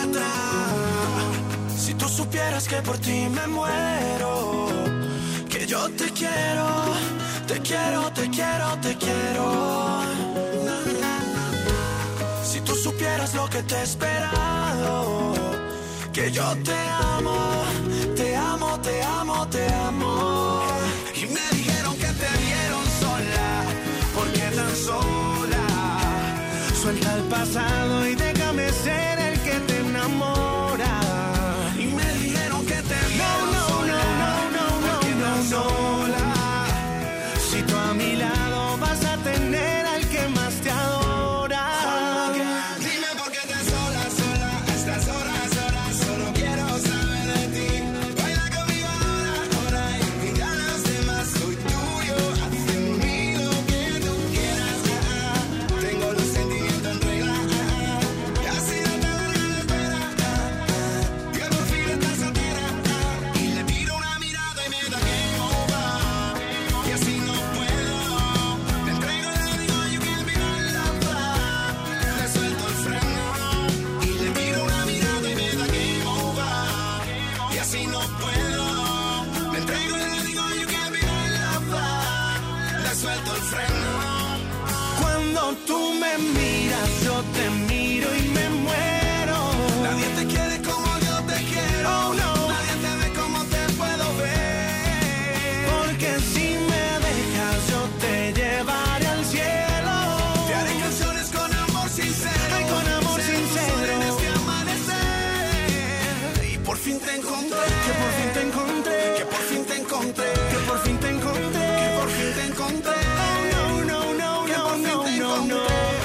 atrás. Si tú supieras que por ti me muero, que yo te quiero, te quiero, te quiero, te quiero. Si tú supieras lo que te he esperado, que yo te amo, te amo, te amo, te amo. Y me dijeron que te vieron sola, ¿por qué tan sola? Suelta el pasado y déjame ser el que te enamora. Y me dijeron que te vieron sola, ¿por qué tan sola? Si tú a mi lado vas a tener al que más te adora. Dime por qué estás sola, sola, estás sola, sola. Solo quiero saber de ti. Baila conmigo ahora, ahora. Y ya los demás soy tuyo. Haz de mí lo que tú quieras. Tengo los sentimientos en regla. Y así no te daré la espera. Que por fin estás soltera. Y le tiro una mirada y me da game over. Y así no puedo. Te entrego y le digo you can't be my lover. Le suelto el freno. Y le tiro una mirada y me da game over. Y así no puedo. Me entrego y le digo you can't be my lover. Le suelto el freno. Cuando tú me miras, yo te miro y me muero. Nadie te quiere como yo te quiero. Oh, no. Nadie te ve como te puedo ver. Porque si me dejas, yo te llevaré al cielo. Te haré canciones con amor sincero. Ay, con amor sincero. En este amanecer. Y por fin te encontré. Que por fin te encontré. Que por fin te encontré. Que por fin te encontré. Que por fin te encontré. Oh, no, no, no, no, no, no, no.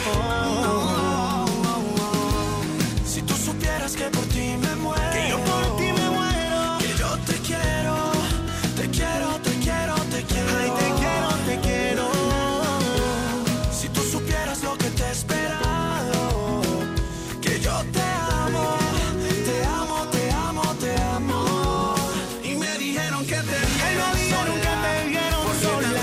Si tú supieras que por ti me muero. Que yo por ti me muero. Que yo te quiero. Te quiero, te quiero, te quiero. Ay, te quiero, te quiero. Si tú supieras lo que te he esperado, que yo te amo, te amo, te amo, te amo. Y me dijeron que te vieron sola.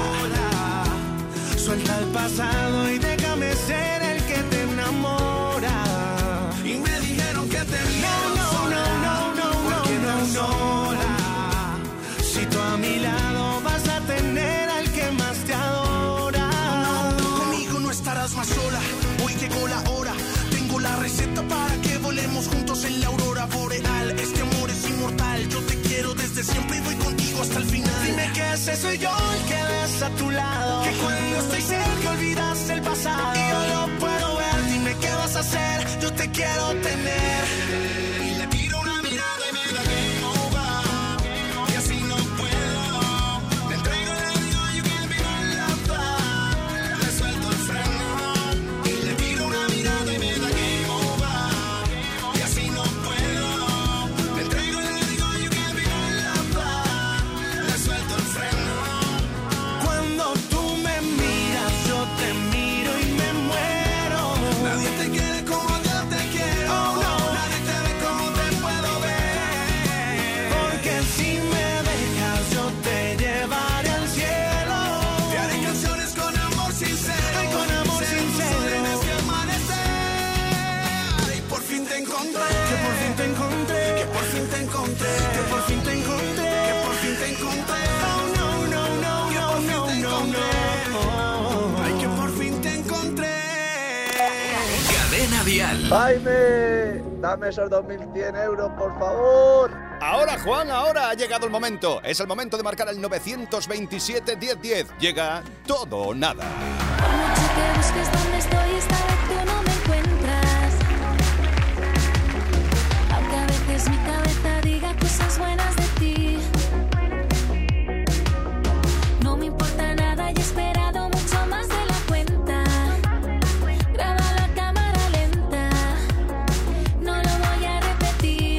Suelta el pasado y déjame ser el que te enamora. Y me dijeron que te vieron sola. ¿Por qué tan sola? Si tú a mi lado vas a tener al que más te adora. Conmigo no estarás más sola. Hoy llegó la hora. Tengo la receta para que volemos juntos en la aurora boreal. Este amor es inmortal. Yo te quiero desde siempre y voy contigo hasta el final. Dime que ese soy yo el que ves a tu lado. Que cuando estoy cerca olvidas el pasado. Y yo lo puedo ver. Dime qué vas a hacer. Yo te quiero tener. Y le tiro una mirada y me da game over. Y así no puedo. Te entrego y le digo you can't be my lover. Le suelto el freno. Y le tiro una mirada y me da game over. Y así no puedo. Te entrego y le digo you can't be my lover. Le suelto el freno. Cuando tú me miras, yo te miro y me muero. Nadie te quiere como yo te quiero. Oh, no. Nadie te ve como te puedo ver. Porque si me dejas, yo te llevaré al cielo. Te haré canciones con amor sincero. Ay, con amor sincero. En este amanecer. Y por fin te encontré. Que por fin te encontré. Que por fin te encontré. Que por fin te encontré. Que por fin te encontré. Oh, no, no, no, no, no, no, no. Ay, que por fin te encontré. Cadena Dial. Jaime, dame esos 2.100 euros, por favor. Ahora, Juan, ahora ha llegado el momento. Es el momento de marcar el 927-1010. Llega Todo o Nada. Por mucho que busques donde estoy, esta vez tú no me encuentras. Aunque a veces mi cabeza diga cosas buenas de ti. No me importa nada y he esperado mucho más de la cuenta. Grábalo a cámara lenta. No lo voy a repetir.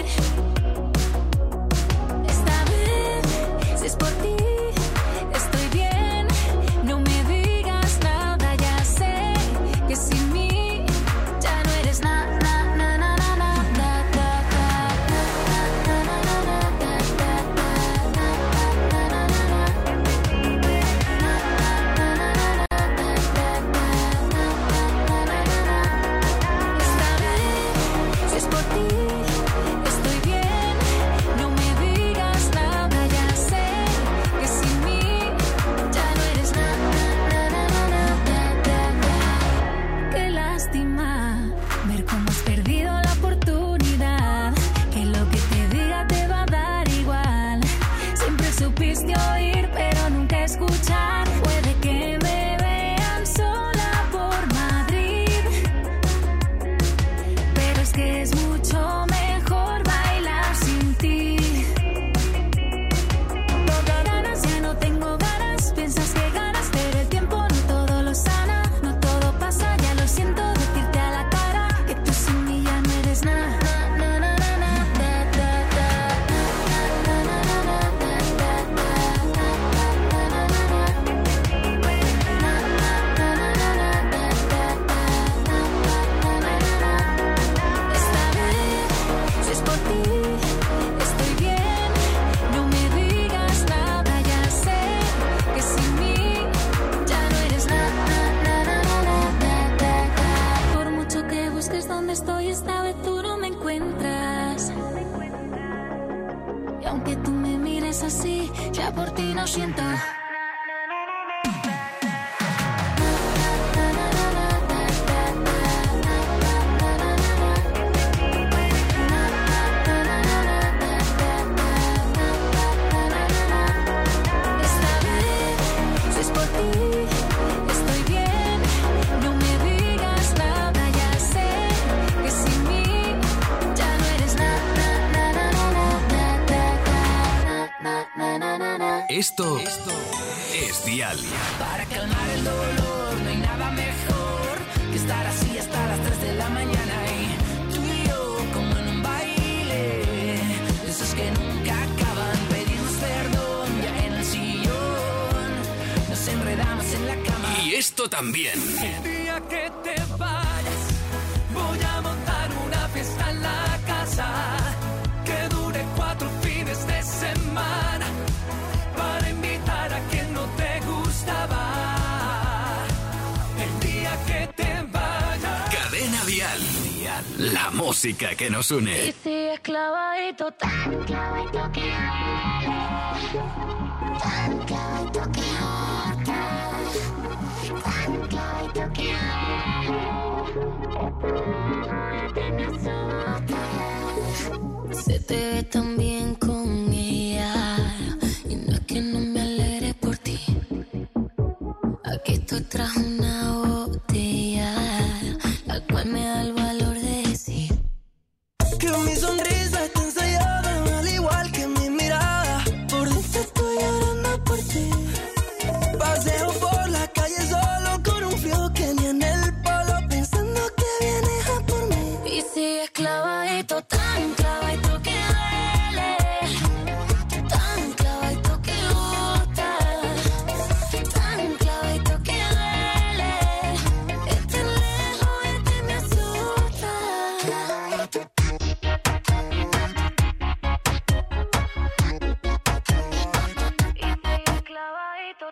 Esta vez, si es por ti, estoy bien. No me digas nada, ya sé que sin mí ya por ti no siento. Esto es Dial. Para calmar el dolor no hay nada mejor que estar así hasta las 3 de la mañana. Y tú y yo como en un baile, esos que nunca acaban. Pedimos perdón ya en el sillón, nos enredamos en la cama. Y esto también. El día que te vayas voy a montar una fiesta en la casa que dure 4 fines de semana, para invitar a quien no te gustaba. El día que te vayas. Cadena Dial. La música que nos une. Y si es clavadito, tan clavadito que tan clavadito que tan clavadito que se te ve tan bien con ella. Que no me alegre por ti. Aquí estoy tras una botella, la cual me da el valor de decir que mi sonrisa está ensayada, al igual que mi mirada. Por dentro estoy llorando por ti. Paseo por la calle solo con un frío que ni en el polo, pensando que vienes a por mí. y sigues clavadito, tan clavadito que duele, tan clavadito que gusta, tan clavadito que duele. Estar lejos de ti me asusta. Y sigues clavadito.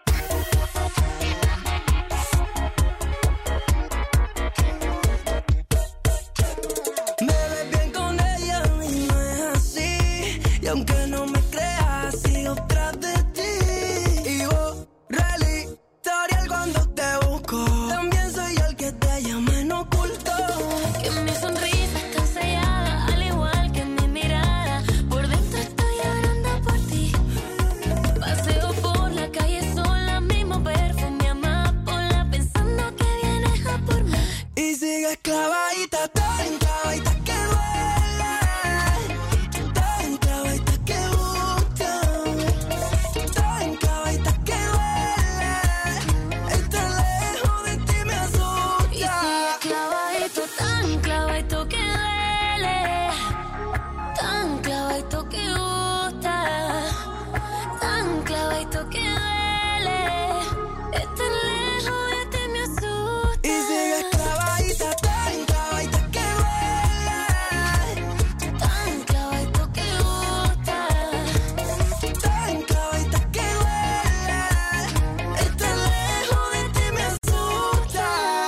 Me ves bien con ella y no es así. Y aunque no me creas, sigo tras de ti. Y borra el historial cuando te busco. También soy yo el que te llama en oculto. Que mi sonrisa está ensayada, al igual que mi mirada. Por dentro estoy llorando por ti. Paseo por la calle sola, mismo perfume amapola, pensando que vienes a por mí. Y sigues clavadita, tan clavadita que duele, tan clavadita que gusta, tan clavadita que duele. Estar lejos de ti me Y sigues asusta. clavadito, tan clavadito que duele, tan clavadito que gusta, tan clavadito que duele. Estar lejos de ti me asusta. Y sigues clavadita, tan clavadita que duele, Tan clavadito que gusta, tan clavadita que duele. Estar lejos de ti me asusta.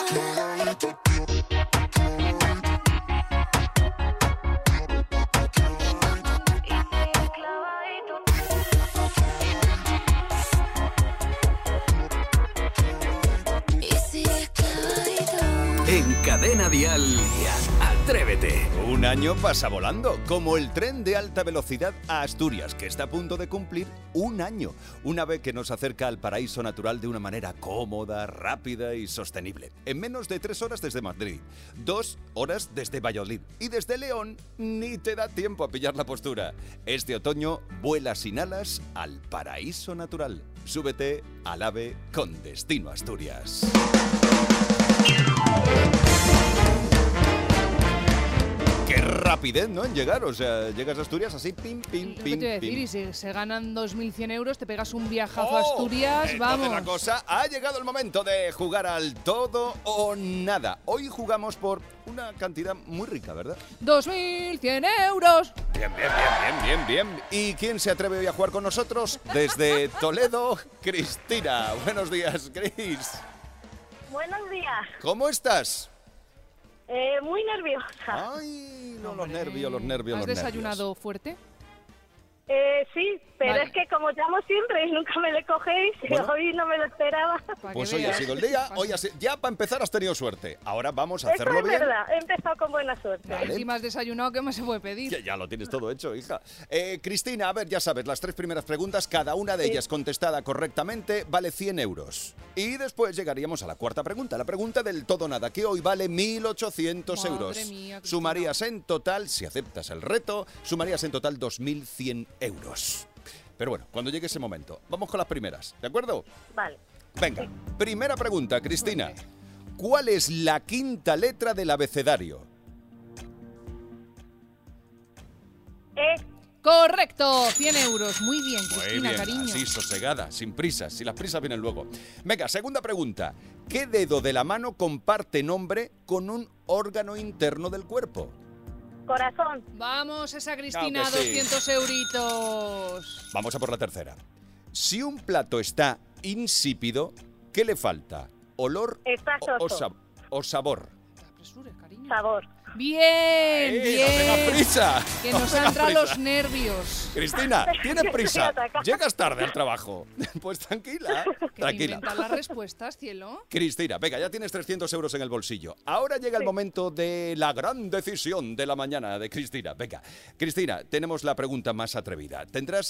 y sigues clavadito. En Cadena Dial. Atrévete. Un año pasa volando, como el tren de alta velocidad a Asturias, que está a punto de cumplir un año. Una ave que nos acerca al paraíso natural de una manera cómoda, rápida y sostenible. En menos de 3 horas desde Madrid, 2 horas desde Valladolid y desde León ni te da tiempo a pillar la postura. Este otoño vuela sin alas al paraíso natural. Súbete al AVE con destino Asturias. Qué rapidez, ¿no? En llegar, o sea, llegas a Asturias así, pim, pim, Lo que pim, te iba a decir, pim. y si se ganan 2.100 euros, te pegas un viajazo a ¡Oh! Asturias, Entonces vamos. la cosa, ha llegado el momento de jugar al todo o nada. Hoy jugamos por una cantidad muy rica, ¿verdad? 2.100 euros. Bien, bien, bien, bien, bien, bien. ¿Y quién se atreve hoy a jugar con nosotros? Desde Toledo, Cristina. Buenos días, Cris. Buenos días. ¿Cómo estás? Muy nerviosa. Ay, no, los nervios, los nervios, ¿Has los desayunado nervios. fuerte? Sí, pero Vale. es que como llamo siempre y nunca me le cogéis, Bueno. hoy no me lo esperaba. Para Pues que hoy ha veas. sido el día, ya para empezar has tenido suerte. Ahora vamos a Eso hacerlo es bien. verdad, he empezado con buena suerte. Vale. Encima has desayunado, ¿qué más se puede Ya, pedir? ya lo tienes todo hecho, hija. Cristina, a ver, ya sabes, las 3 primeras preguntas, cada una de ellas contestada correctamente, vale 100 euros. Y después llegaríamos a la cuarta pregunta, la pregunta del todo nada, que hoy vale 1.800 Madre euros. mía, Cristina. Sumarías en total, si aceptas el reto, sumarías en total 2.100 euros. Pero bueno, cuando llegue ese momento, vamos con las primeras, ¿de acuerdo? Vale. Venga, primera pregunta, Cristina. ¿Cuál es la quinta letra del abecedario? Correcto, 100 euros. Muy bien, Muy Cristina, bien, cariño. así, sosegada, sin prisas. Si las prisas vienen luego. Venga, segunda pregunta. ¿Qué dedo de la mano comparte nombre con un órgano interno del cuerpo? Corazón. Vamos, esa Cristina, Claro que sí. 200 euritos. Vamos a por la tercera. Si un plato está insípido, ¿qué le falta? ¿Olor Está soso. o sabor? Te apresures, cariño. Sabor. Bien, ¡Ey, bien. no tengas prisa! Que no nos tengas han entrado prisa. los nervios. Cristina, ¿tienes prisa? Estoy atacada. Llegas tarde al trabajo. Pues tranquila, Que te tranquila. inventan las respuestas, cielo. Cristina, venga, ya tienes 300 euros en el bolsillo. Ahora llega el momento de la gran decisión de la mañana de Cristina. Venga, Cristina, tenemos la pregunta más atrevida. Tendrás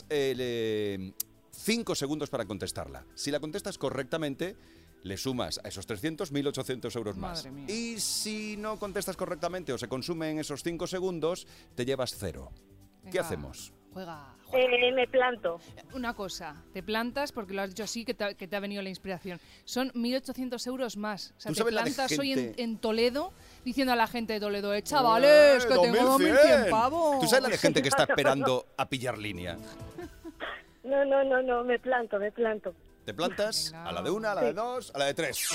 5 segundos para contestarla. Si la contestas correctamente, le sumas a esos 300, 1.800 euros más. Madre mía. Y si no contestas correctamente o se consume en esos 5 segundos, te llevas 0. ¿Qué Venga, hacemos? Juega. Me planto. Una cosa, te plantas porque lo has dicho así, que te ha venido la inspiración. Son 1.800 euros más. O sea, ¿Tú te sabes la de plantas hoy gente- en Toledo diciendo a la gente de Toledo, chavales, que tengo 2.100 pavos. ¿Tú sabes la de gente que está esperando a pillar línea? No, me planto. ¿Te plantas? Venga. A la de 1, a la de 2, a la de 3.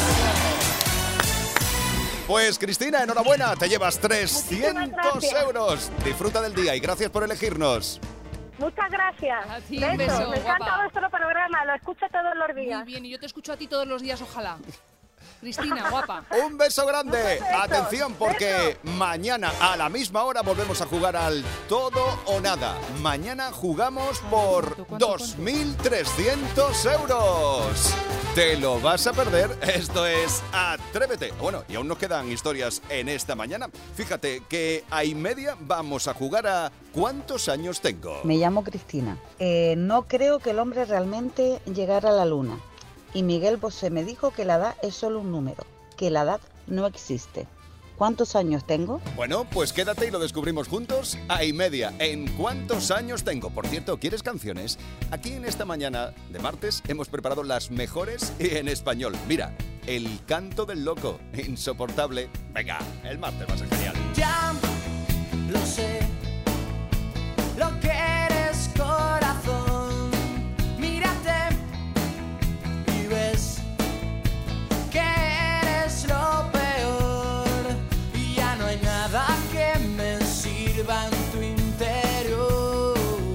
Pues Cristina, enhorabuena, te llevas 300 gracias. euros. Disfruta del día y gracias por elegirnos. Muchas gracias. A ti, un beso, Me encanta guapa. vuestro programa, lo escucho todos los días. Muy bien, y yo te escucho a ti todos los días, ojalá. Cristina, guapa. Un beso grande. Besos, Atención porque mañana a la misma hora volvemos a jugar al todo o nada. Mañana jugamos por ¿Cuánto? 2.300 euros. ¿Te lo vas a perder? Esto es Atrévete. Bueno, y aún nos quedan historias en esta mañana. Fíjate que a y media vamos a jugar a ¿cuántos años tengo? Me llamo Cristina. No creo que el hombre realmente llegara a la luna. Y Miguel Bosé me dijo que la edad es solo un número, que la edad no existe. ¿Cuántos años tengo? Bueno, pues quédate y lo descubrimos juntos a y media. ¿En cuántos años tengo? Por cierto, ¿quieres canciones? Aquí en esta mañana de martes hemos preparado las mejores en español. Mira, El canto del loco, insoportable. Venga, el martes va a ser genial. Ya lo sé, lo que eres, corazón. Mírate y ves que eres lo peor. Y ya no hay nada que me sirva en tu interior.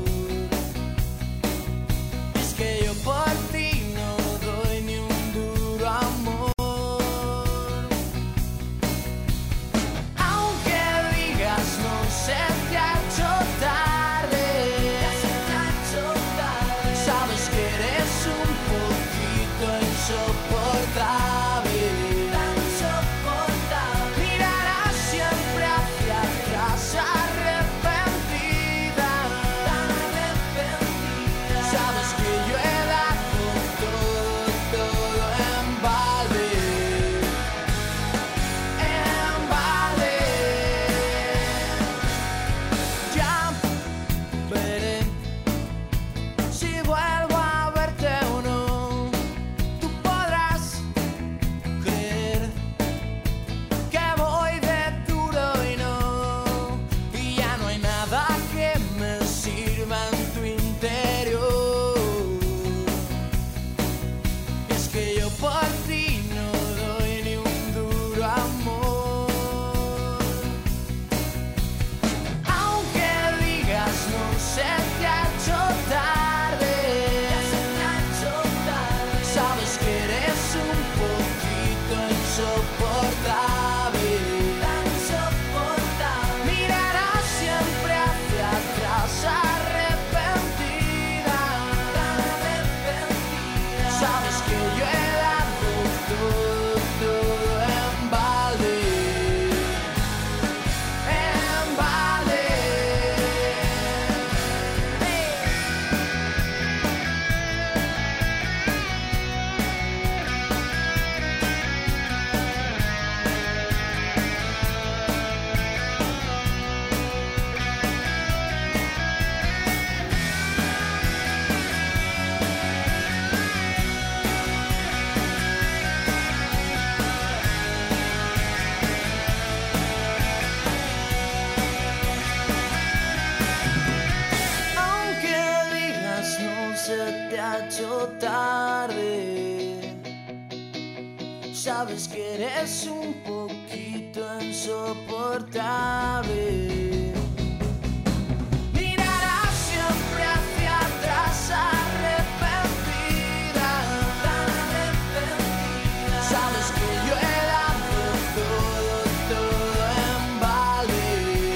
Es que yo por ti no doy ni un duro amor. Aunque Sabes que eres un poquito insoportable. Mirarás siempre hacia atrás arrepentida, tan arrepentida. Sabes que yo he dado todo en vale.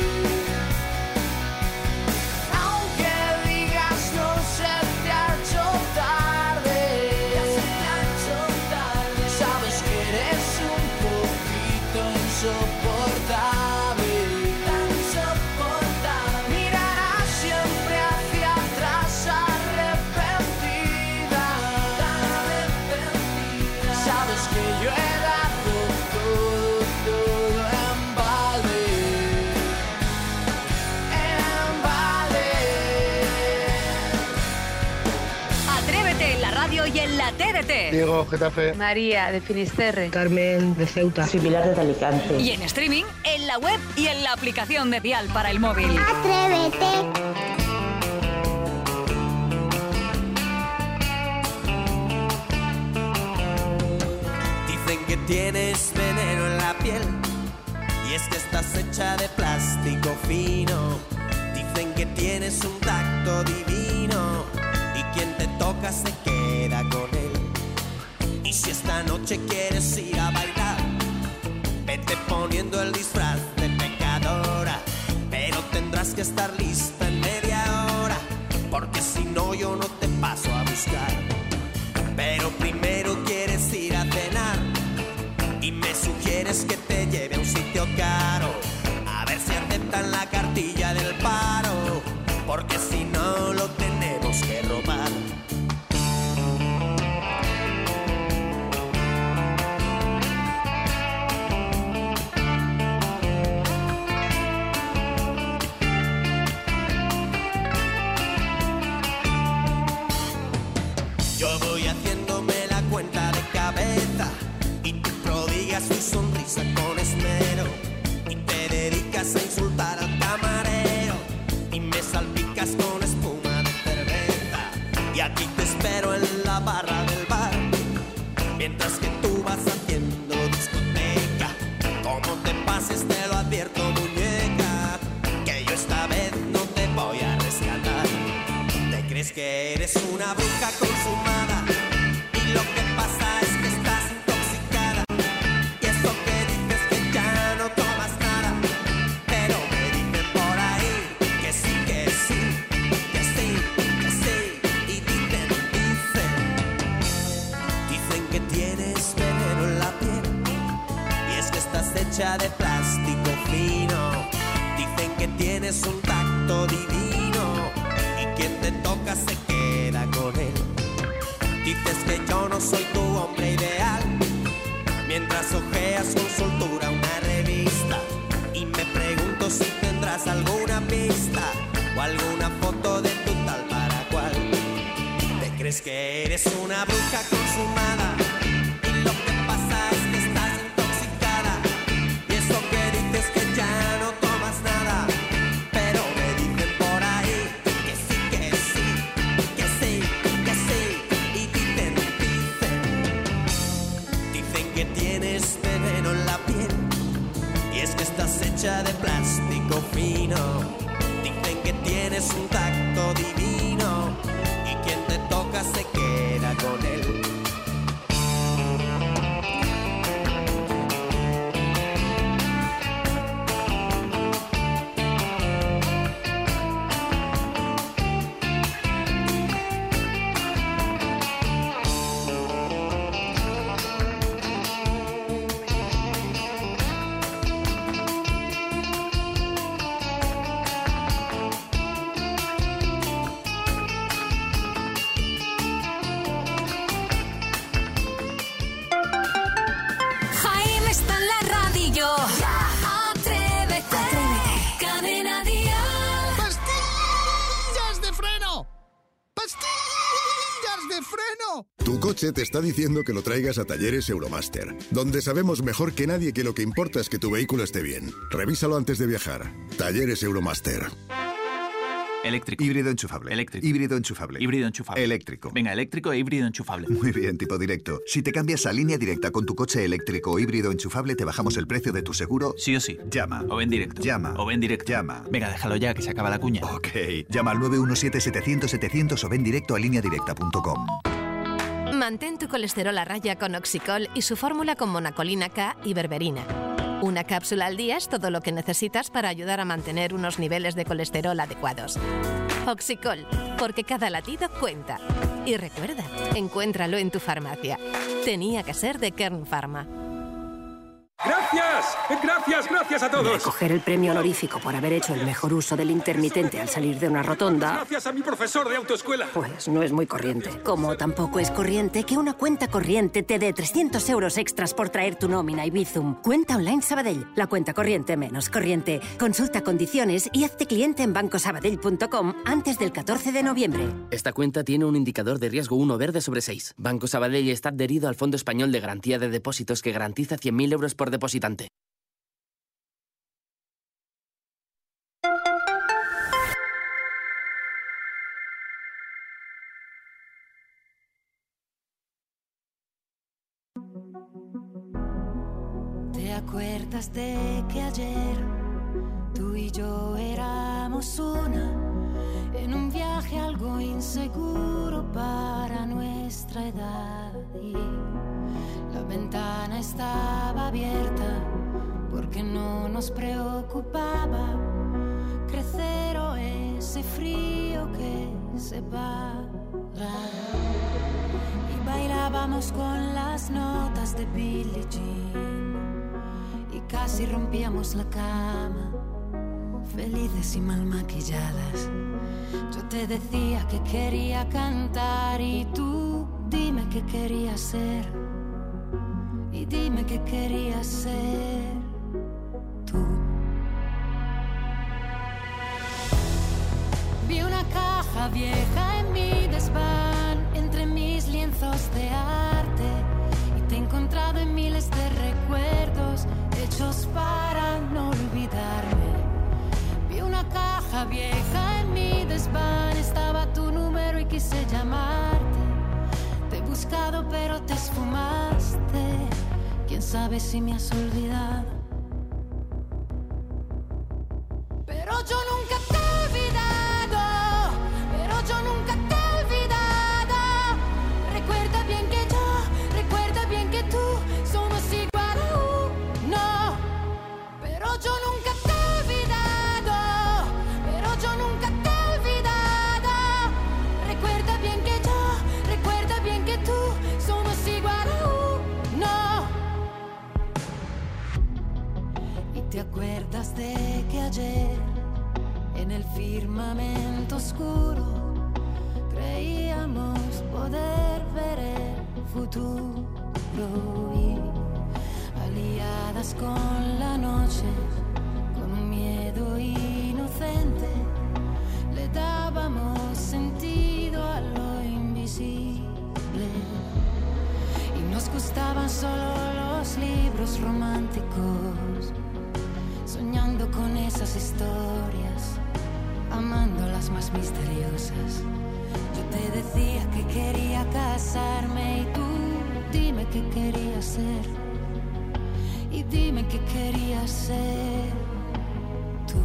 Aunque digas no se te ha hecho tarde, ya se te ha hecho tarde. Sabes que eres un poquito insoportable, tan insoportable. Mirarás siempre hacia atrás arrepentida, tan arrepentida. Sabes que yo he dado todo en vale, en vale. Atrévete en la radio y en la TDT. Diego, Getafe. María, de Finisterre. Carmen, de Ceuta. Soy Pilar de Alicante. Y en streaming, en la web y en la aplicación de Dial para el móvil. Atrévete. Dicen que tienes veneno en la piel y es que estás hecha de plástico fino. Dicen que tienes un tacto divino y quien te toca se queda con él. Y si esta noche quieres ir a bailar, vete poniendo el disfraz de pecadora, pero tendrás que estar lista en media hora, porque si no yo no te paso a buscar. Pero primero quieres ir a cenar y me sugieres que te lleve a un sitio caro, a ver si aceptan la cartilla del paro, porque si no lo tenemos que robar. Yo voy haciéndome la cuenta de cabeza y tú prodigas tu sonrisa con esmero y te dedicas a insultar al camarero y me salpicas con espuma de cerveza. Y aquí te espero en la barra del bar mientras que tú vas haciendo discoteca. Como te pases te lo advierto, muñeca, que yo esta vez no te voy a rescatar. Te crees que eres una bruja consumada y lo que pasa es que estás intoxicada. Y eso que dices que ya no tomas nada, pero me dicen por ahí que sí, que sí, que sí, que sí. Y dicen que tienes veneno en la piel y es que estás hecha de plástico fino. Dicen que tienes un tacto divino y quien te toca se queda con él. Dices que yo no soy tu hombre ideal, mientras ojeas con soltura una revista. Y me pregunto si tendrás alguna pista o alguna foto de tu tal para cual. Te crees que eres una bruja consumada y lo que pasa es que estás intoxicada. Y eso que dices que ya no tomas nada, pero me dicen por ahí que sí, que sí, que sí, que sí. Y dicen que tienes veneno en la piel y es que estás hecha de plástico fino. Dicen que tienes un tacto divino y quien te toca se queda con él. Jaime está en la radio. Atrévete. Cadena Dial. ¡Pastillas de freno! ¡Pastillas de freno! Tu coche te está diciendo que lo traigas a Talleres Euromaster, donde sabemos mejor que nadie que lo que importa es que tu vehículo esté bien. Revísalo antes de viajar. Talleres Euromaster. Eléctrico. Híbrido enchufable. Eléctrico. Híbrido enchufable. Híbrido enchufable. Eléctrico. Venga, eléctrico e híbrido enchufable. Muy bien, tipo directo. Si te cambias a Línea Directa con tu coche eléctrico o híbrido enchufable, te bajamos el precio de tu seguro. Sí o sí. Llama. O ven directo. Llama. O ven directo. Llama. Venga, déjalo ya, que se acaba la cuña. Ok. Llama al 917-700-700 o ven directo a lineadirecta.com. Mantén tu colesterol a raya con Oxicol y su fórmula con monacolina K y berberina. Una cápsula al día es todo lo que necesitas para ayudar a mantener unos niveles de colesterol adecuados. Oxicol, porque cada latido cuenta. Y recuerda, encuéntralo en tu farmacia. Tenía que ser de Kern Pharma. ¡Gracias! ¡Gracias a todos! Coger el premio honorífico por haber hecho el mejor uso del intermitente al salir de una rotonda... ¡Gracias a mi profesor de autoescuela! Pues no es muy corriente. Como tampoco es corriente que una cuenta corriente te dé 300 euros extras por traer tu nómina y Bizum. Cuenta online Sabadell. La cuenta corriente menos corriente. Consulta condiciones y hazte cliente en bancosabadell.com antes del 14 de noviembre. Esta cuenta tiene un indicador de riesgo 1 verde sobre 6. Banco Sabadell está adherido al Fondo Español de Garantía de Depósitos que garantiza 100.000 euros por depositante. ¿Te acuerdas de que ayer tú y yo éramos una en un viaje algo inseguro para nuestra edad? Y la ventana estaba abierta porque no nos preocupaba crecer o ese frío que se va. Y bailábamos con las notas de Billie Jean y casi rompíamos la cama, felices y mal maquilladas. Yo te decía que quería cantar y tú dime qué querías ser. Y dime qué querías ser tú. Vi una caja vieja en mi desván, entre mis lienzos de arte, y te he encontrado en miles de recuerdos hechos para no olvidarme. Vi una caja vieja en mi desván, estaba tu número y quise llamarte. Te he buscado pero te esfumaste. ¿Quién sabe si me has olvidado? Pero yo nunca te he olvidado. Pero yo nunca te he olvidado. Recuerda bien que yo, recuerda bien que tú somos igual a uno. Pero yo nunca te he olvidado. Pero yo nunca te he olvidado. Recuerda bien que yo, recuerda bien que tú somos igual a uno. ¿Y te acuerdas de que ayer en el firmamento oscuro creíamos poder ver el futuro? Y aliadas con la noche, con un miedo inocente, le dábamos sentido a lo invisible. Y nos gustaban solo los libros románticos, soñando con esas historias, amando las más misteriosas. Yo te decía que quería casarme y tú dime qué querías ser. Y dime qué querías ser tú.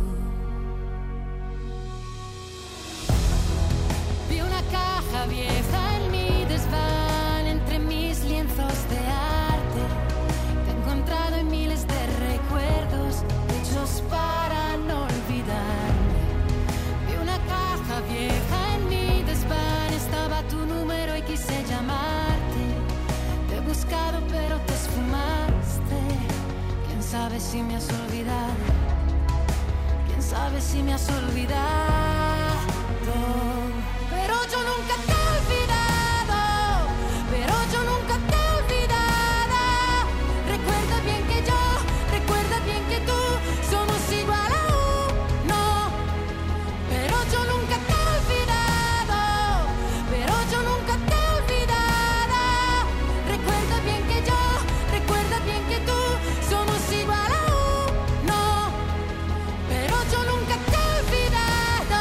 Vi una caja vieja en mi desván, entre mis lienzos de arte. Te he encontrado en miles de recuerdos hechos para no olvidarme. Vi una caja vieja en mi desván, estaba tu número y quise llamarte. Te he buscado pero te esfumaste. ¿Quién sabe si me has olvidado? ¿Quién sabe si me has olvidado? Pero yo nunca te he olvidado. Pero yo nunca te he olvidado. Recuerda bien que yo, recuerda bien que tú somos igual a uno. Pero yo nunca te he olvidado. Pero yo nunca te he olvidado. Recuerda bien que yo, recuerda bien que tú somos igual a uno. Pero yo nunca te he olvidado.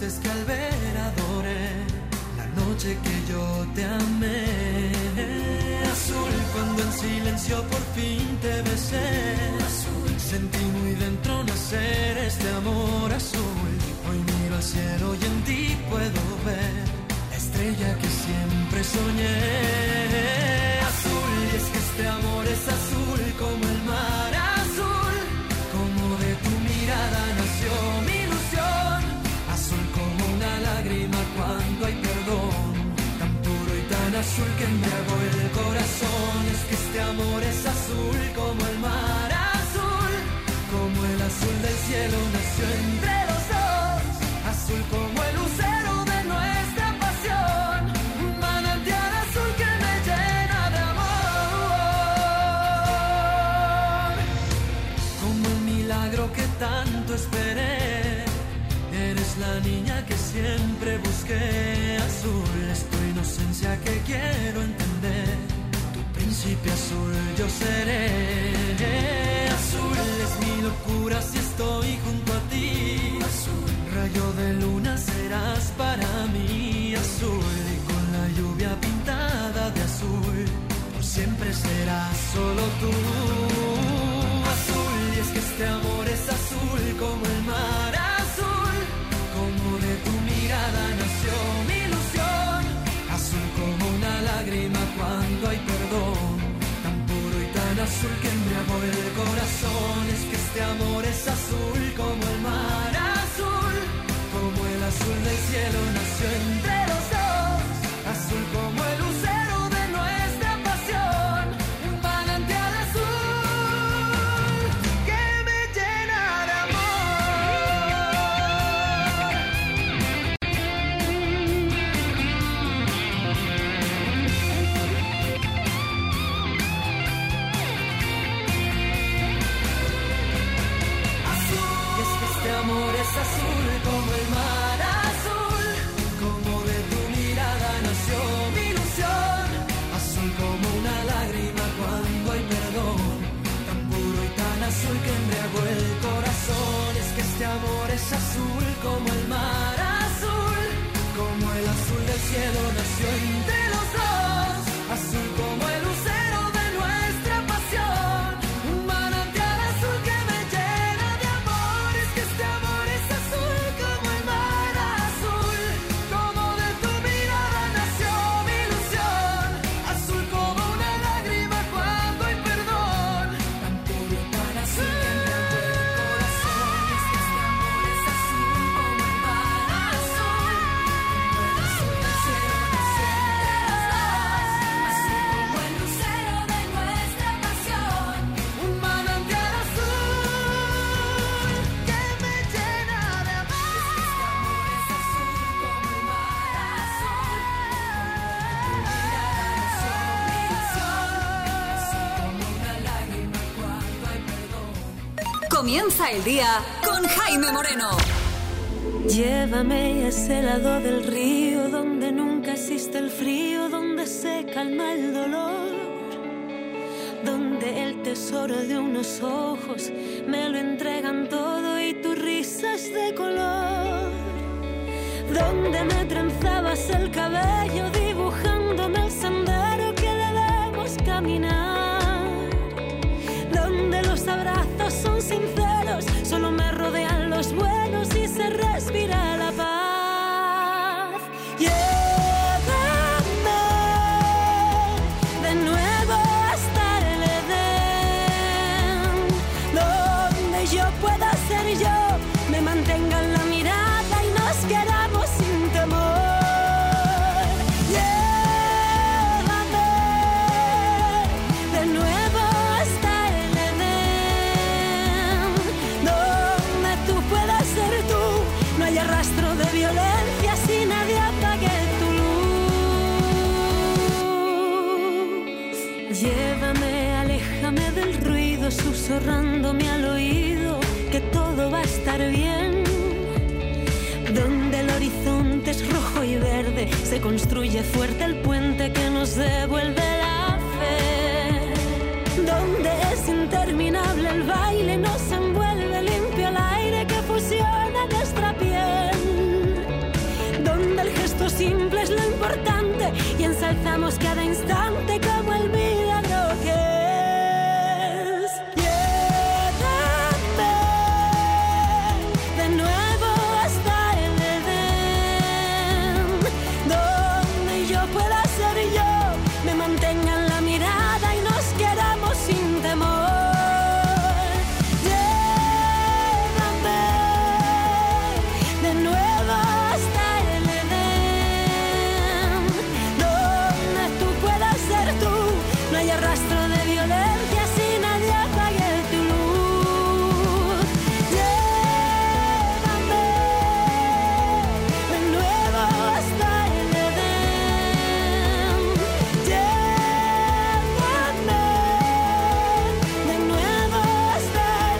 es que al ver adoré la noche que yo te amé. Azul, cuando en silencio por fin te besé. Azul, sentí muy dentro nacer este amor azul. Hoy miro al cielo y en ti puedo ver la estrella que siempre soñé. Azul, y es que este amor es azul como el mar azul. Como de tu mirada nació mi ilusión. Azul como una lágrima cuando hay perdón. Tan puro y tan azul que embriagó el corazón. Es que este amor es azul como el mar azul. Como el azul del cielo nació entre los dos. Azul como el lucero de nuestra pasión. Un manantial azul que me llena de amor. Como el milagro que tanto esperé. Eres la niña que siempre busqué. Azul es tu inocencia que quiero entender. Tu príncipe azul yo seré. Azul es mi locura si estoy junto a ti. Azul, rayo de luna serás para mí. Azul, y con la lluvia pintada de azul, por siempre serás solo tú. Azul, y es que este amor es azul como el mar azul. Como de tu mirada nació mi ilusión. Azul como una lágrima cuando hay perdón. Tan puro y tan azul que embriagó el corazón. Es que este amor es azul como el mar azul. Como el azul del cielo nació entre los dos. Azul como el lucero de nuestra pasión. Un manantial azul que me llena de amor es azul como el mar azul. Como de tu mirada nació mi ilusión. Azul como una lágrima cuando hay perdón. Tan puro y tan azul que embriagó el corazón. Es que este amor es azul como el mar azul. Como el azul del cielo nació entre los dos. Azul como el lucero de nuestra pasión. Un manantial azul que me llena de amor. Es que este amor es azul como el mar azul. Como de tu mirada nació mi ilusión. Azul como una lágrima cuando hay perdón. Tan puro y tan azul que embriagó el corazón. Es que este amor es azul como el mar azul. Como el azul del cielo nació entre los dos. Azul como el lucero de nuestra pasión. Un manantial azul que me llena de amor. Es que este amor es azul como el mar azul. Como una lágrima cuando hay perdón. Comienza el día con Jaime Moreno. Llévame a ese lado del río donde nunca existe el frío, donde se calma el dolor, donde el tesoro de unos ojos me lo entregan todo y tu risa es de color, donde me trenzabas el cabello dibujándome el sendero que debemos caminar, donde los abrazos son sinceros, solo me rodean los buenos y se respira la paz. Llévame de nuevo hasta el Edén, donde yo pueda ser yo, me mantengan la mirada y nos queramos sin temor. Llévame de nuevo hasta el Edén, donde tú puedas ser tú, no haya rastro de violencia si nadie apague tu luz. Llévame, aléjame del ruido, susurrándome al oído que todo va a estar bien, donde el horizonte es rojo y verde, se construye fuerte el puente que nos devuelve la fe, donde es interminable el baile, nos envuelve limpio el aire que fusiona nuestra piel, Celebramos cada instante como el milagro que es. Llévame de nuevo hasta el Edén, donde yo pueda ser yo, me mantengan la mirada y nos queramos sin temor. Llévame de nuevo hasta el Edén, donde tú puedas ser tú, no haya rastro de violencia si nadie apague tu luz. Llévame de nuevo hasta el Edén, llévame de nuevo hasta el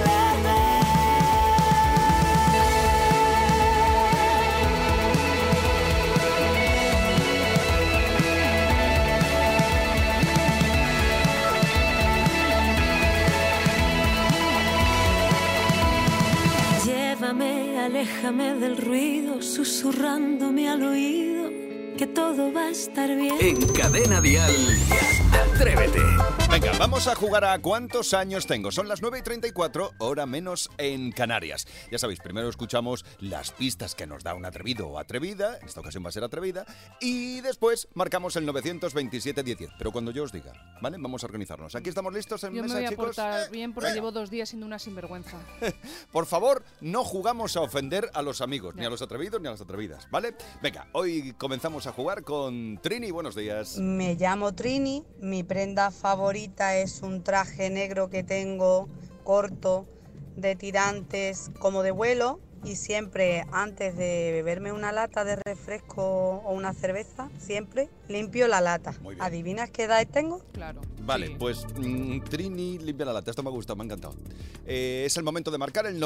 Llévame, aléjame del ruido, susurrándome al oído que todo va a estar bien. En Cadena Dial, Atrévete. Venga, vamos a jugar a ¿cuántos años tengo? Son las 9:34, hora menos en Canarias. Ya sabéis, primero escuchamos las pistas que nos da un atrevido o atrevida, en esta ocasión va a ser atrevida, y después marcamos el 927-1010. Pero cuando yo os diga, ¿vale? Vamos a organizarnos. ¿Aquí estamos listos en Yo me mesa, voy a chicos? portar bien porque llevo 2 días siendo una sinvergüenza. Por favor, no jugamos a ofender a los amigos, ni a los atrevidos ni a las atrevidas, ¿vale? Venga, hoy comenzamos a jugar con Trini. Buenos días. Me llamo Trini, mi prenda favorita es un traje negro que tengo corto de tirantes como de vuelo y siempre antes de beberme una lata de refresco o una cerveza, siempre limpio la lata. ¿Adivinas qué edad tengo? Claro. Vale, pues Trini limpia la lata. Esto me ha gustado, me ha encantado. Es el momento de marcar el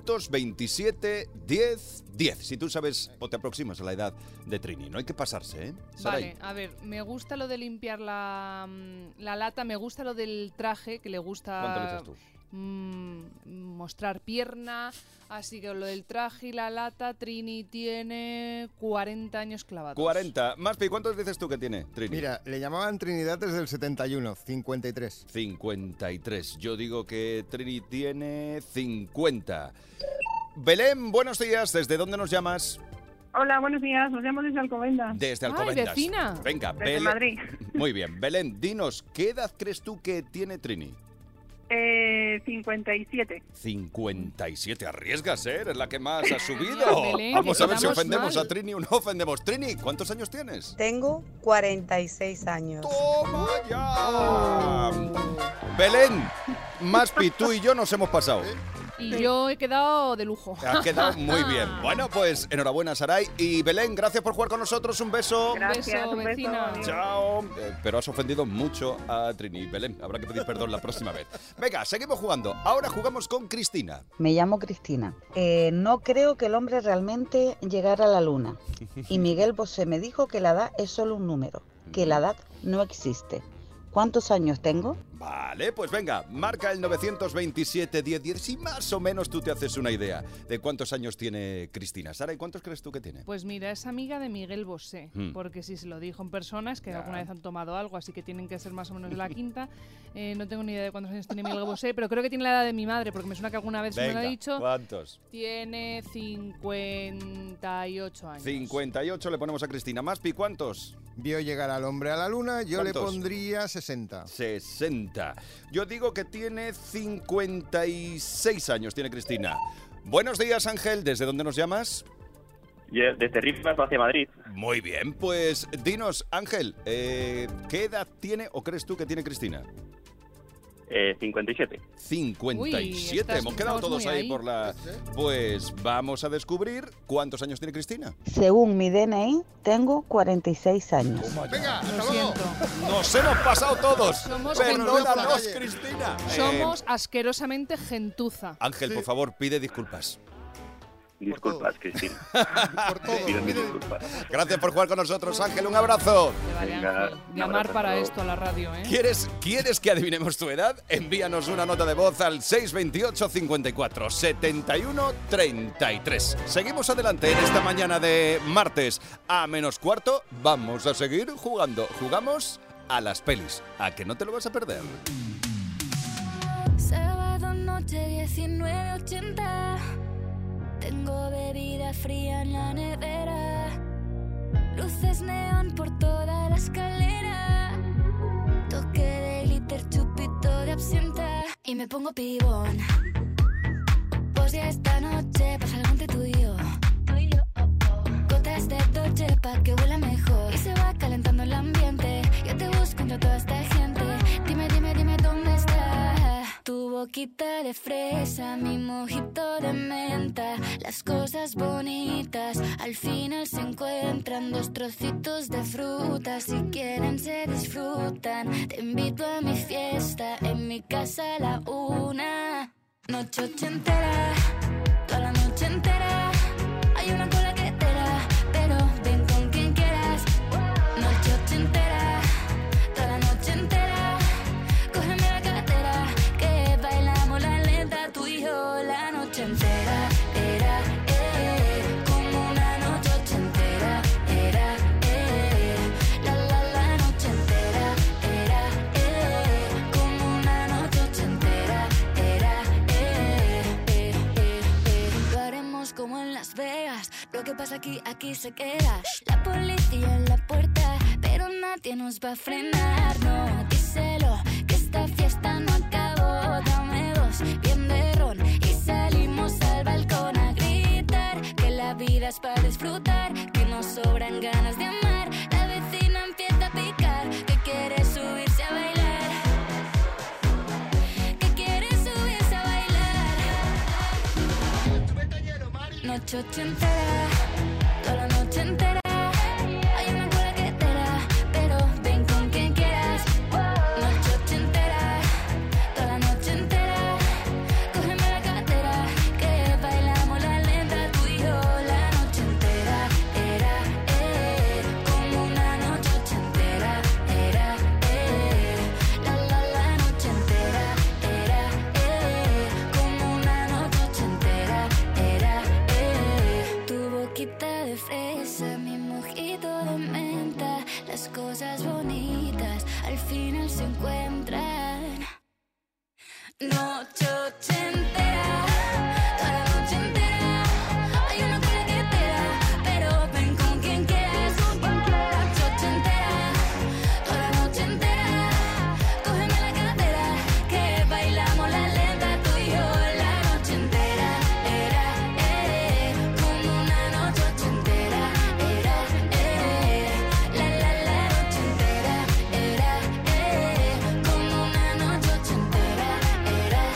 927-1010. Si tú sabes o te aproximas a la edad de Trini, no hay que pasarse, ¿eh? Saray. Vale, a ver, me gusta lo de limpiar la lata, me gusta lo del traje, que le gusta... ¿Cuánto le echas tú? Mostrar pierna, así que lo del traje y la lata, Trini tiene 40 años clavados. 40. Maspi, ¿cuántos dices tú que tiene Trini? Mira, le llamaban Trinidad desde el 71, 53. 53. Yo digo que Trini tiene 50. Belén, buenos días. ¿Desde dónde nos llamas? Hola, buenos días. Nos llamo desde Alcobendas. Desde Alcobendas. Vecina. Venga, Desde Belén. Madrid. Muy bien. Belén, dinos, ¿qué edad crees tú que tiene Trini? 57. 57, arriesgas, ¿eh? Eres la que más ha subido. Belén, Vamos que a ver si estamos ofendemos mal. a Trini o no ofendemos. Trini, ¿cuántos años tienes? Tengo 46 años. ¡Toma ya! Belén, Maspi, tú y yo nos hemos pasado. Y yo he quedado de lujo. Has quedado muy bien. Bueno, pues enhorabuena, Saray. Y Belén, gracias por jugar con nosotros. Un beso. Gracias, un beso. vecina. Chao. Pero has ofendido mucho a Trini. Belén, habrá que pedir perdón la próxima vez. Venga, seguimos jugando. Ahora jugamos con Cristina. Me llamo Cristina. No creo que el hombre realmente llegara a la luna. Y Miguel Bosé me dijo que la edad es solo un número, que la edad no existe. ¿Cuántos años tengo? Vale, pues venga, marca el 927-1010 si más o menos tú te haces una idea de cuántos años tiene Cristina. Sara, ¿y cuántos crees tú que tiene? Pues mira, es amiga de Miguel Bosé, porque si se lo dijo en persona es que alguna vez han tomado algo, así que tienen que ser más o menos de la quinta. No tengo ni idea de cuántos años tiene Miguel Bosé, pero creo que tiene la edad de mi madre, porque me suena que alguna vez me lo ha dicho. ¿Cuántos? Tiene 58 años. 58 le ponemos a Cristina. Maspi, ¿cuántos? Vio llegar al hombre a la luna, yo le ¿Cuántos? pondría 60. 60. Yo digo que tiene 56 años, tiene Cristina. Buenos días, Ángel. ¿Desde dónde nos llamas? Desde Rivas hacia Madrid. Muy bien, pues dinos, Ángel, ¿qué edad tiene o crees tú que tiene Cristina? 57. 57. Hemos quedado todos ahí por la... Pues vamos a descubrir cuántos años tiene Cristina. Según mi DNI, tengo 46 años. Venga, Lo siento. Nos hemos pasado todos. Somos Perdónanos, gentuza. Cristina. Somos asquerosamente gentuza. Ángel, por favor, pide disculpas. Disculpas, Cristina. Por todo. Pido mil disculpas. Gracias por jugar con nosotros, Ángel. Un abrazo. Venga, un Llamar abrazo para a todos. esto a la radio, ¿eh? ¿Quieres que adivinemos tu edad? Envíanos una nota de voz al 628 54 71 33. Seguimos adelante en esta mañana de martes a -4. Vamos a seguir jugando. Jugamos a las pelis. ¿A que no te lo vas a perder? Sábado noche 19:80. Tengo bebida fría en la nevera. Luces neón por toda la escalera. Toque de glitter, chupito de absenta. Y me pongo pibón. Pues ya esta noche pasa algo entre tú y yo. Gotas de Dolce pa' que huela mejor. Y se va calentando el ambiente. Yo te busco entre toda esta gente. Dime, dime, dime dónde está. Tu boquita de fresa, mi mojito de menta. Las cosas bonitas al final se encuentran. Dos trocitos de fruta, si quieren se disfrutan. Te invito a mi fiesta, en mi casa a la 1. Noche ochentera, toda la noche entera. Hay una cola que te da, pero ven con quien quieras. Noche ochentera, toda la noche entera. Cógeme la cartera, que bailamos la lenta. Tú y yo la noche entera. Era, como una noche ochentera. Era, la noche entera. Era, como una noche ochentera. Era, lo haremos como en Las Vegas. Lo que pasa aquí se queda. La policía en la puerta, pero nadie nos va a frenar. No, díselo, que esta fiesta no acabó. Dame dos, bien de ron, y salimos al balcón a gritar. Que la vida es para disfrutar, que nos sobran ganas de amar. La vecina empieza a picar, que quiere subirse a bailar. Que quiere subirse a bailar. Noche ochentera, toda la noche entera. Hay una cola que te da, pero ven con quien quieras. Noche ochentera, toda la noche entera. Cógeme la cartera, que bailamos la lenta. Tú y yo la noche entera. Era, como una noche ochentera. Era, la noche entera. Era, como una noche ochentera. Era, tu boquita de fresa, mi mojito de menta. Las cosas bonitas al final se encuentran. Noche ochentera, toda la noche entera. Hay una cola que te da, pero ven con quien quieras. Noche ochentera, toda la noche entera. Cógeme la cartera, que bailamos la lenta. Tú y yo la noche entera. Era, como una noche ochentera. Era, la noche entera. Era, como una noche ochentera. Era,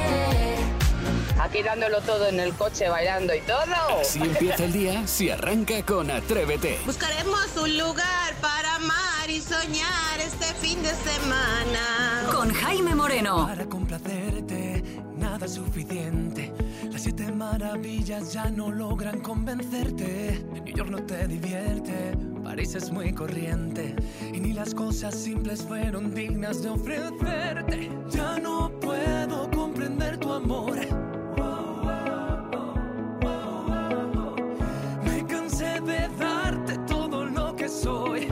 Aquí dándolo todo en el coche, bailando y todo. Así empieza el día si arranca con Atrévete. Buscaremos un lugar para amar y soñar este fin de semana. Con Jaime Moreno. Para complacerte, nada es suficiente. Las 7 maravillas ya no logran convencerte. New York no te divierte, París es muy corriente. Y ni las cosas simples fueron dignas de ofrecerte. Ya no puedo comprender tu amor. Me cansé de darte todo lo que soy.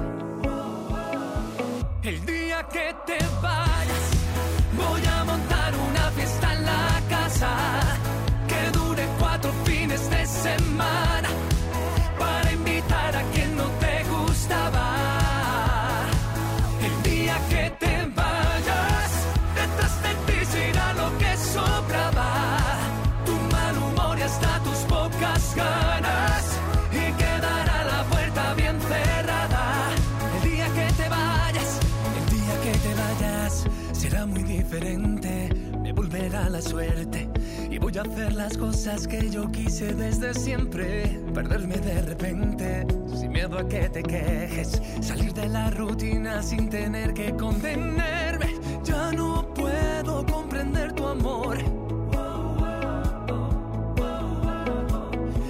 El día que te vayas, voy a montar una fiesta en la casa que dure 4 fines de semana para invitar a quien no te gustaba. El día que te vayas, detrás de ti se irá lo que sobraba. Tu mal humor y hasta tus pocas ganas, y quedará la puerta bien cerrada. El día que te vayas, el día que te vayas, será muy diferente. Me volverá la suerte y voy a hacer las cosas que yo quise desde siempre. Perderme de repente, sin miedo a que te quejes. Salir de la rutina sin tener que contenerme. Ya no puedo comprender tu amor.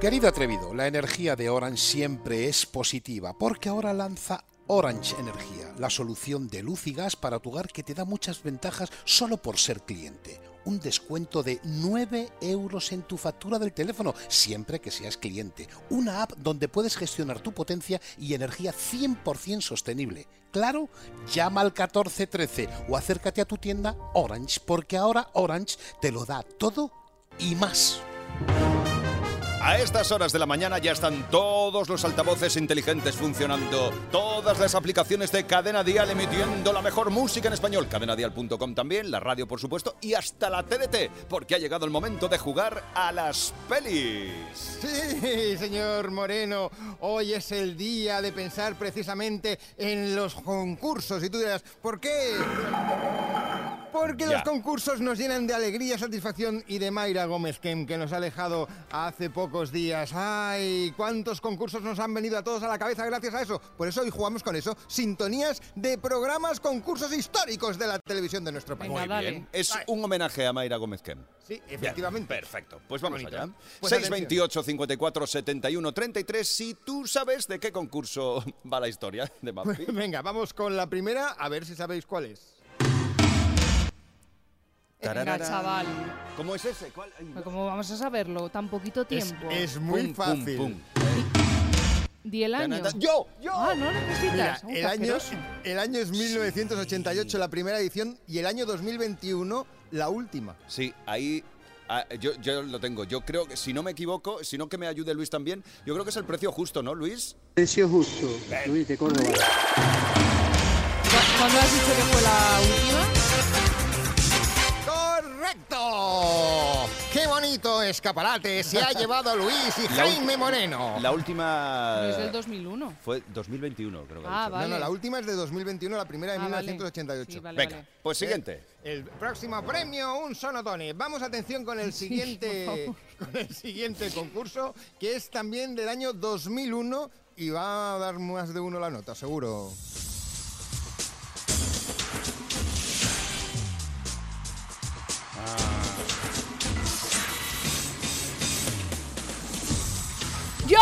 Querido atrevido, la energía de Orange siempre es positiva, porque ahora lanza Orange Energía, la solución de luz y gas para tu hogar que te da muchas ventajas solo por ser cliente. Un descuento de 9 euros en tu factura del teléfono, siempre que seas cliente. Una app donde puedes gestionar tu potencia y energía 100% sostenible. Claro, llama al 1413 o acércate a tu tienda Orange, porque ahora Orange te lo da todo y más. A estas horas de la mañana ya están todos los altavoces inteligentes funcionando, todas las aplicaciones de Cadena Dial emitiendo la mejor música en español, cadenadial.com también, la radio por supuesto y hasta la TDT, porque ha llegado el momento de jugar a las pelis. Sí, señor Moreno, hoy es el día de pensar precisamente en los concursos y tú dirás, ¿por qué? Porque los concursos nos llenan de alegría, satisfacción y de Mayra Gómez Kem, que nos ha dejado hace pocos días. ¡Ay! ¿Cuántos concursos nos han venido a todos a la cabeza gracias a eso? Por eso hoy jugamos con eso. Sintonías de programas, concursos históricos de la televisión de nuestro país. Muy bien. Es un homenaje a Mayra Gómez Kem. Sí, efectivamente. Bien, perfecto. Pues vamos allá. Pues 628 54 71 33. Si tú sabes de qué concurso va la historia de Mapi. Venga, vamos con la primera, a ver si sabéis cuál es. Venga, chaval. ¿Cómo es ese? ¿Cuál? ¿Cómo vamos a saberlo? Tan poquito tiempo. Es muy fácil. Di el año. ¡Yo! Ah, no necesitas. Mira, el año es 1988, la primera edición, y el año 2021, la última. Sí, ahí... Yo lo tengo. Yo creo que, si no me equivoco, si no que me ayude Luis también, yo creo que es el precio justo, ¿no, Luis? Precio justo, Luis de Córdoba. ¿Cuándo has dicho que fue la última? ¡Correcto! ¡Qué bonito escaparate se ha llevado Luis y Jaime Moreno! La última... ¿No es del 2001? Fue 2021, creo que Ah, vale. No, la última es de 2021, la primera de 1988. Sí, vale, Venga, vale. pues siguiente. El próximo premio, un sonotone. Vamos, atención, con el siguiente, con el siguiente concurso, que es también del año 2001 y va a dar más de uno la nota, seguro. ¡Yo!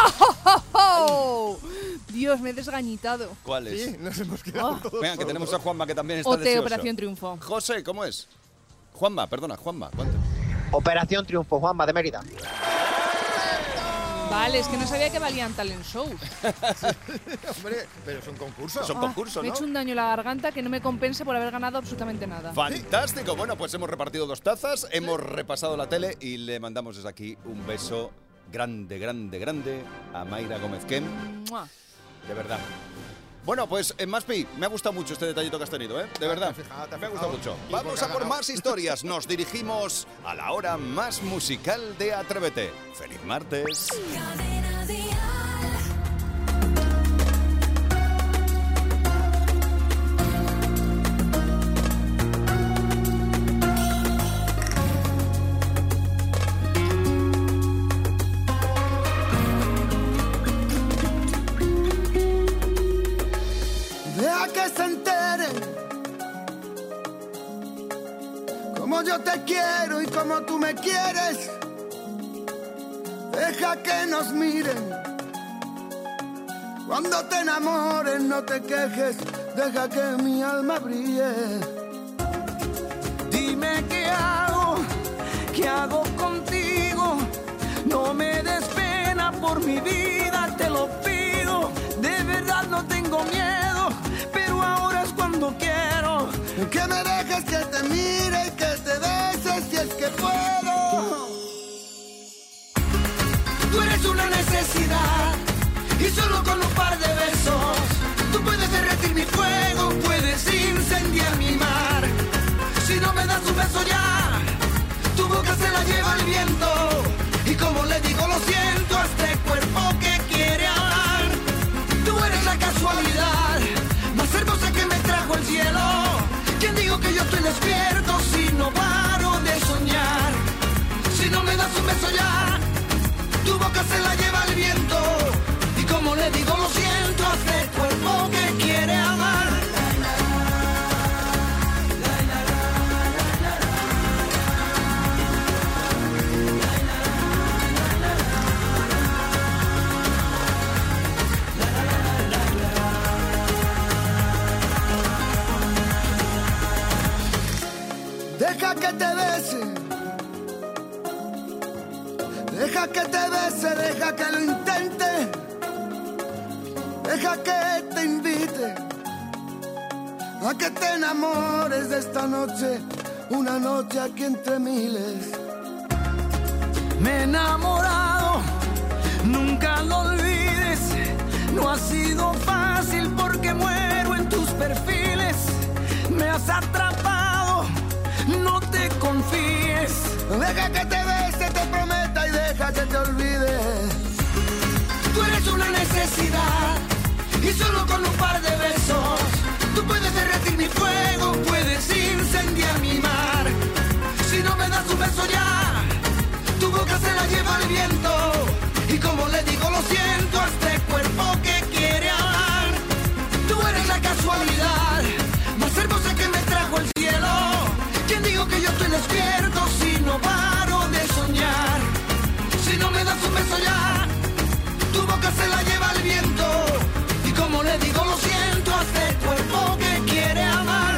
Dios, me he desgañitado. ¿Cuál es? Sí, nos hemos quedado todos Venga, que sordos. tenemos a Juanma, que también está OT, deseoso. Operación Triunfo. José, ¿cómo es? Juanma, cuéntame. Operación Triunfo, Juanma de Mérida. Vale, es que no sabía que valían talent shows. Hombre, pero es un concurso. Es un concurso, Me he ¿no? hecho un daño en la garganta que no me compensa por haber ganado absolutamente nada. Fantástico. Bueno, pues hemos repartido 2 tazas, hemos repasado la tele y le mandamos desde aquí un beso grande a Mayra Gómez Kem. ¡Mua! De verdad. Bueno, pues en Maspi, me ha gustado mucho este detallito que has tenido, ¿eh? De verdad. Me ha gustado mucho. Vamos a por más historias. Nos dirigimos a la hora más musical de Atrévete. ¡Feliz martes! Deja que se enteren como yo te quiero y como tú me quieres. Deja que nos miren cuando te enamores, no te quejes. Deja que mi alma brille. Dime qué hago contigo. No me des pena por mi vida, te lo pido. De verdad no tengo miedo, pero ahora es cuando quiero. Que me dejes que te mire y que te beses si es que puedo. Tú eres una necesidad y solo con un par de besos tú puedes derretir mi fuego, puedes incendiar mi mar. Si no me das un beso ya, tu boca se la lleva el viento. Y como le digo lo siento a este cuerpo que quiere amar. Tú eres la casualidad más hermosa que me trajo el cielo. ¿Quién digo que yo estoy despierto si no paro de soñar? Si no me das un beso ya, tu boca se la lleva el viento. Y como le digo lo siento a este cuerpo que quiere amar. Deja que te bese. Deja que te bese, deja que lo intente. Deja que te invite a que te enamores de esta noche, una noche aquí entre miles. Me he enamorado, nunca lo olvides. No ha sido fácil porque muero en tus perfiles. Me has atrapado, no te confíes. Deja que te bese, te prometa y deja que te olvide. Tú eres una necesidad y solo con un par de besos tú puedes derretir mi fuego, puedes incendiar mi mar. Si no me das un beso ya, tu boca se la lleva el viento. Y como le digo lo siento a este cuerpo que quiere amar. Tú eres la casualidad más hermosa que me trajo el cielo. ¿Quién dijo que yo estoy despierto si no paro de soñar? Si no me das un beso ya, tu boca se la lleva el viento. Y como le digo lo siento a este cuerpo que quiere amar.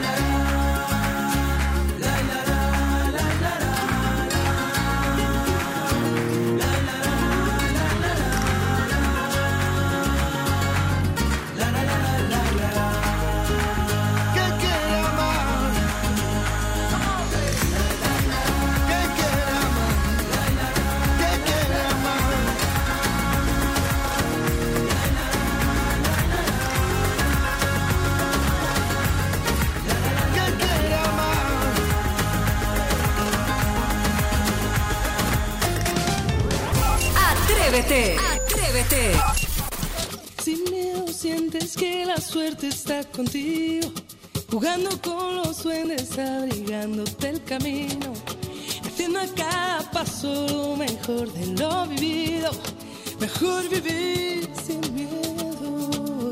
Atrévete. Sin miedo sientes que la suerte está contigo, jugando con los duendes, abrigándote el camino, haciendo a cada paso lo mejor de lo vivido. Mejor vivir sin miedo,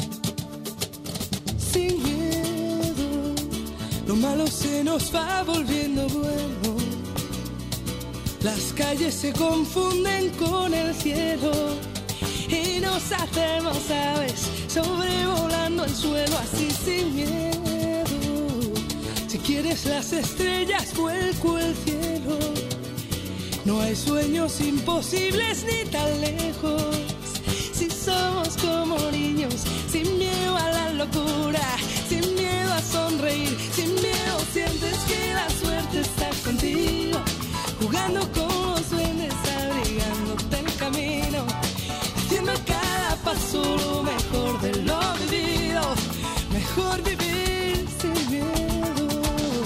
sin miedo. Lo malo se nos va volviendo bueno. Las calles se confunden con el cielo y nos hacemos aves sobrevolando el suelo así sin miedo. Si quieres las estrellas, vuelco el cielo. No hay sueños imposibles ni tan lejos. Si somos como niños, sin miedo a la locura, sin miedo a sonreír, sin miedo sientes que la suerte está contigo, jugando con los duendes, abrigándote el camino, haciendo cada paso lo mejor de lo vivido. Mejor vivir sin miedo,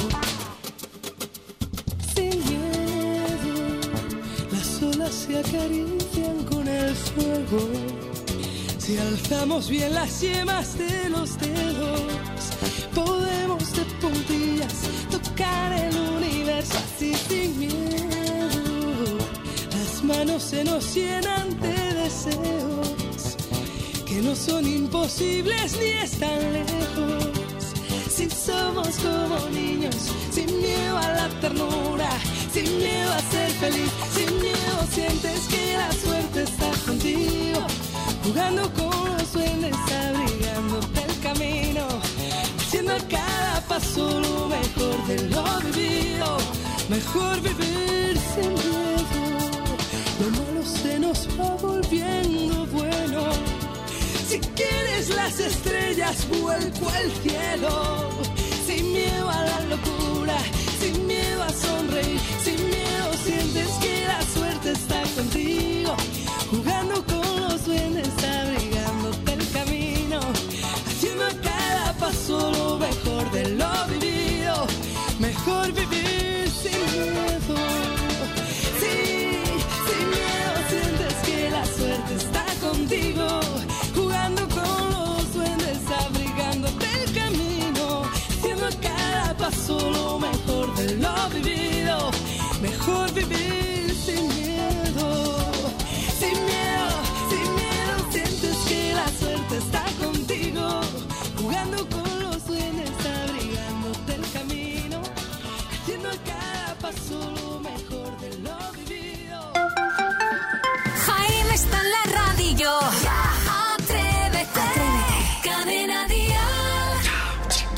sin miedo. Las olas se acarician con el fuego. Si alzamos bien las yemas de los dedos, podemos de puntillas tocar el universo así sin miedo. Las manos se nos llenan de deseos que no son imposibles ni están lejos. Si somos como niños, sin miedo a la ternura, sin miedo a ser feliz, sin miedo sientes que la suerte está contigo, jugando con los duendes, abrigándote el camino, haciendo a cada paso lo mejor de lo vivido. Mejor vivir sin miedo. Lo malo se nos va volviendo bueno. Si quieres las estrellas, vuelco al cielo. Sin miedo a la locura, sin miedo a sonreír, sin miedo sientes que la suerte está contigo, jugando con los duendes, abrigándote el camino, haciendo a cada paso lo mejor de lo vivido. Mejor vivir sin miedo. Sí, sin miedo sientes que la suerte está contigo, jugando con los duendes, abrigándote el camino, haciendo a cada paso lo mejor de lo vivido. Mejor vivir sin miedo. Sin miedo sientes que la suerte está contigo, jugando con los duendes, abrigándote el camino, haciendo a cada paso lo mejor de lo vivido. Jaime está en la radio. Atrévete. Cadena Dial.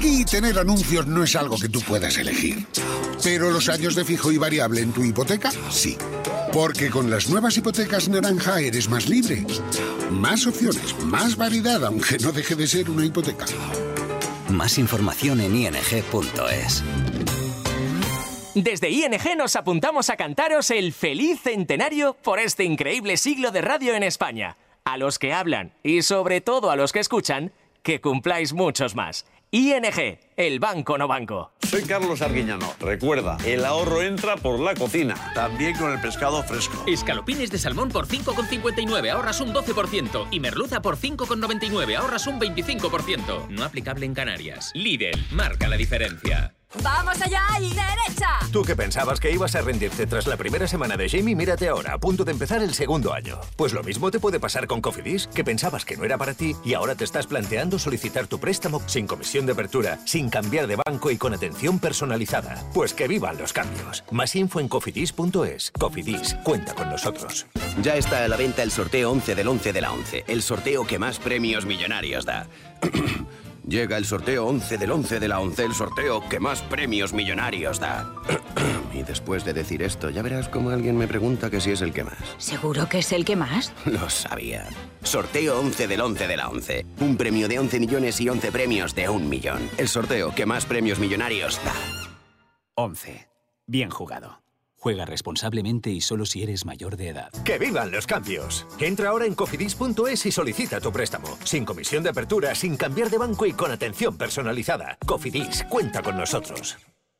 Aquí tener anuncios no es algo que tú puedas elegir. Pero los años de fijo y variable en tu hipoteca, sí. Porque con las nuevas hipotecas naranja eres más libre. Más opciones, más variedad, aunque no deje de ser una hipoteca. Más información en ing.es. Desde ING nos apuntamos a cantaros el feliz centenario por este increíble siglo de radio en España. A los que hablan y sobre todo a los que escuchan, que cumpláis muchos más. ING, el banco no banco. Soy Carlos Arguiñano. Recuerda, el ahorro entra por la cocina. También con el pescado fresco. Escalopines de salmón por 5,59, ahorras un 12%. Y merluza por 5,99, ahorras un 25%. No aplicable en Canarias. Lidl, marca la diferencia. ¡Vamos allá y derecha! Tú que pensabas que ibas a rendirte tras la primera semana de Jamie, mírate ahora, a punto de empezar el segundo año. Pues lo mismo te puede pasar con Cofidis, que pensabas que no era para ti y ahora te estás planteando solicitar tu préstamo sin comisión de apertura, sin cambiar de banco y con atención personalizada. Pues que vivan los cambios. Más info en cofidis.es. Cofidis, cuenta con nosotros. Ya está a la venta el sorteo 11 del 11 de la 11, el sorteo que más premios millonarios da. Llega el sorteo 11 del 11 de la 11, el sorteo que más premios millonarios da. Y después de decir esto, ya verás cómo alguien me pregunta que si es el que más. ¿Seguro que es el que más? Lo sabía. Sorteo 11 del 11 de la 11. Un premio de 11 millones y 11 premios de 1 millón. El sorteo que más premios millonarios da. 11. Bien jugado. Juega responsablemente y solo si eres mayor de edad. ¡Que vivan los cambios! Entra ahora en cofidis.es y solicita tu préstamo. Sin comisión de apertura, sin cambiar de banco y con atención personalizada. Cofidis, cuenta con nosotros.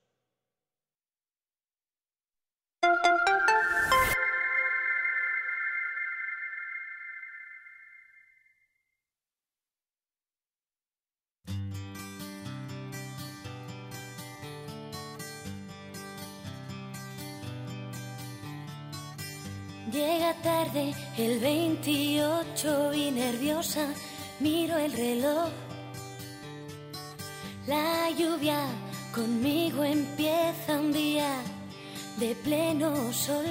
Llega tarde el 28 y nerviosa miro el reloj. La lluvia conmigo empieza un día de pleno sol.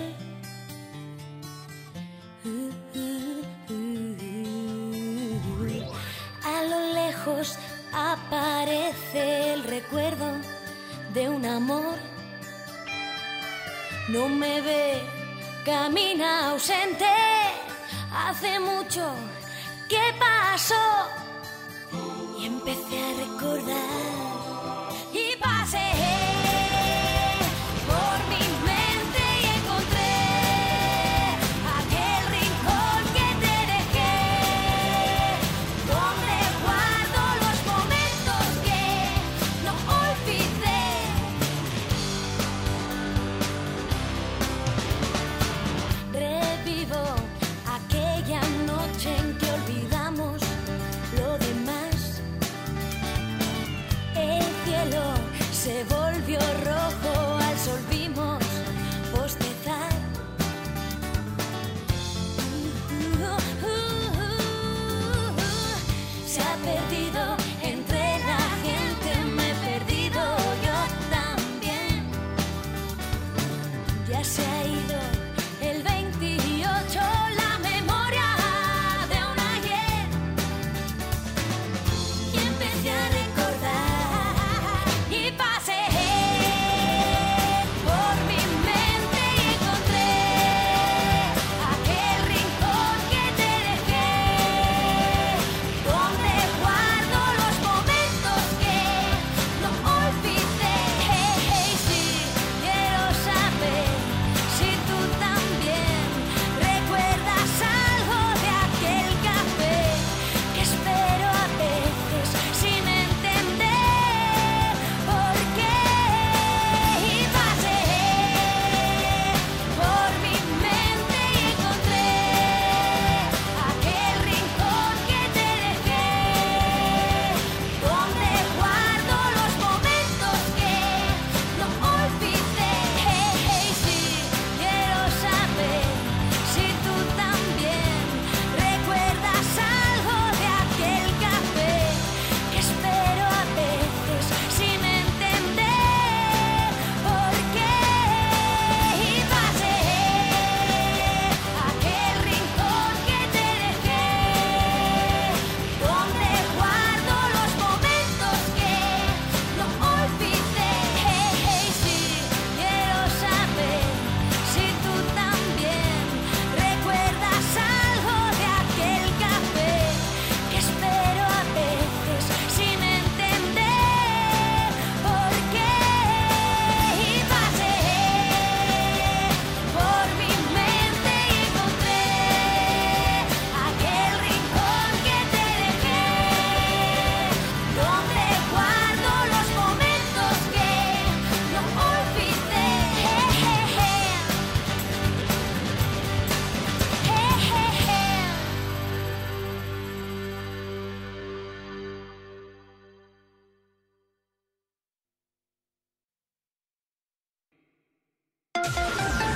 A lo lejos aparece el recuerdo de un amor. No me ve, camina ausente, hace mucho que pasó. Y empecé a recordar y pasé por mi mente y encontré aquel rincón que te dejé, donde guardo los momentos que no olvidé. Revivo aquella noche en que olvidamos lo demás. El cielo se volvió rojo, al sol vimos bostezar. Se ha perdido entre la gente, me he perdido yo también. Ya se ha ido el 28, la memoria de un ayer. Y empecé a recordar y pasé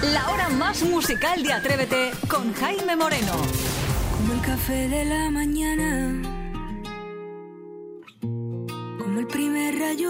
La hora más musical de Atrévete con Jaime Moreno. Como el café de la mañana,